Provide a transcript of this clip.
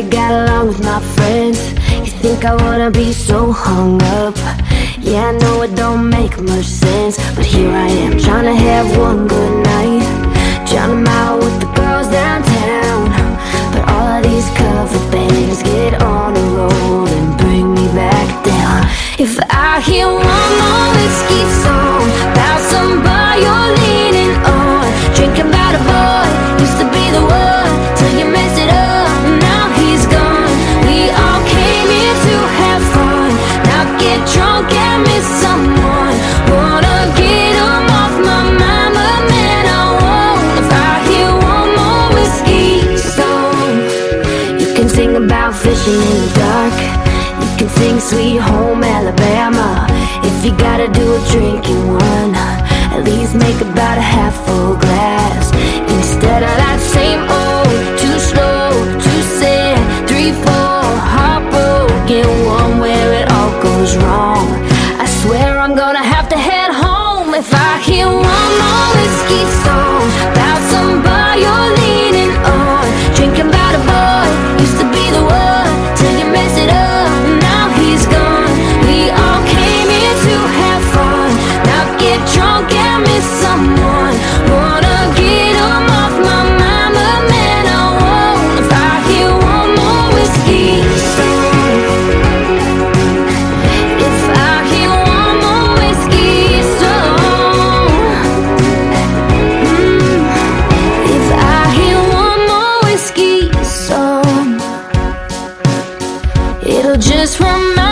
barely got along with my friends. You think I wanna be so hung up? Yeah, I know it don't make much sense, but here I am, trying to have one good night, trying 'em out with the girls downtown. But all of these cover bands get on the road and bring me back down. If I hear one more whiskey song about somebody you're leaning on, drinking about a boy, used to be the one, till you mess it up, now he's gone. We all came here to have fun, not get drunk and miss someone. Wanna get 'em off my mind, but man, I won't. If I hear one more whiskey song, you can sing about fishing in the dark, you can sing Sweet Home Alabama. If you gotta do a drinking one, at least make about a half full glass, instead of that same old, too slow, too sad, 3/4 heartbroken one where it all goes wrong. I swear I'm gonna have to head home if I hear one more whiskey song about somebody you're leaning on, drinking about a boy, used to be the one, till you mess it up, now he's gone. We all came here to have fun, not get drunk and miss someone. Wanna get 'em off my mind, but man, I won't. If I hear one more whiskey song, if I hear one more whiskey song, if I hear one more whiskey song, it'll just remind